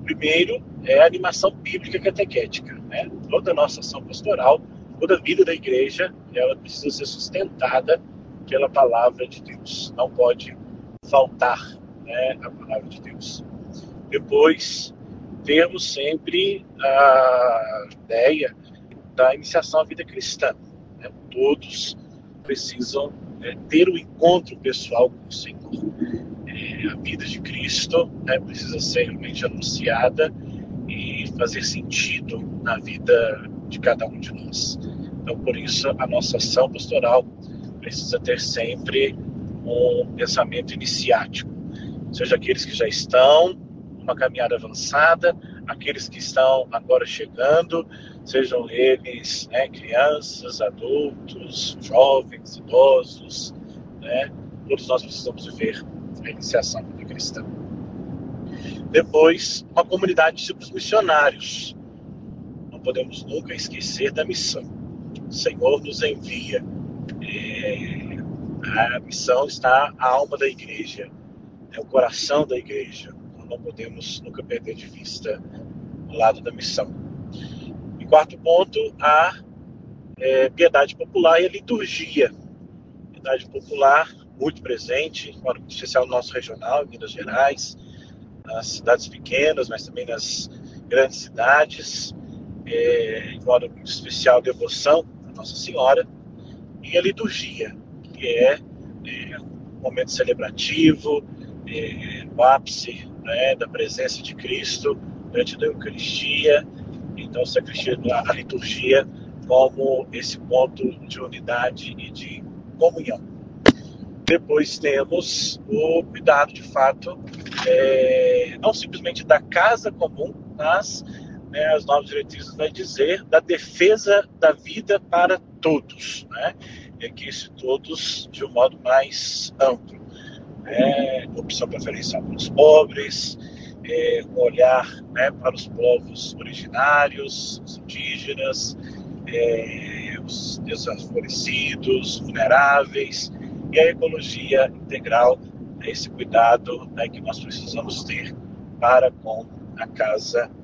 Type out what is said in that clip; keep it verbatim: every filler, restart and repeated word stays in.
Primeiro é a animação bíblica catequética, né? Toda a nossa ação pastoral, toda a vida da igreja, ela precisa ser sustentada pela palavra de Deus. Não pode faltar, né, a palavra de Deus. Depois, temos sempre a ideia da iniciação à vida cristã, né? Todos precisam, né, ter um encontro pessoal com o Senhor. É, a vida de Cristo, né, precisa ser realmente anunciada e fazer sentido na vida de cada um de nós. Então, por isso, a nossa ação pastoral precisa ter sempre um pensamento iniciático, seja aqueles que já estão numa caminhada avançada, aqueles que estão agora chegando, sejam eles, né, crianças, adultos, jovens, idosos, né, todos nós precisamos viver a iniciação da vida cristã. Depois, uma comunidade de discípulos missionários. Não podemos nunca esquecer da missão. O Senhor nos envia. É, a missão está a alma da igreja, é o coração da igreja. Nós não podemos nunca perder de vista o lado da missão. E quarto ponto, a é, piedade popular e a liturgia. Piedade popular muito presente, em especial no nosso regional, em Minas Gerais, nas cidades pequenas, mas também nas grandes cidades, é, em modo muito especial, devoção à Nossa Senhora, e a liturgia, que é, é um momento celebrativo, é, o ápice, né, da presença de Cristo diante da Eucaristia. Então, a, a liturgia como esse ponto de unidade e de comunhão. Depois temos o cuidado, de fato, é, não simplesmente da casa comum, mas, né, as novas diretrizes vai dizer da defesa da vida para todos, né? E aqui esse todos de um modo mais amplo. É, opção preferencial para os pobres, é, um olhar, né, para os povos originários, os indígenas, é, os desfavorecidos, vulneráveis, e a ecologia integral, é esse cuidado, né, que nós precisamos ter para com a casa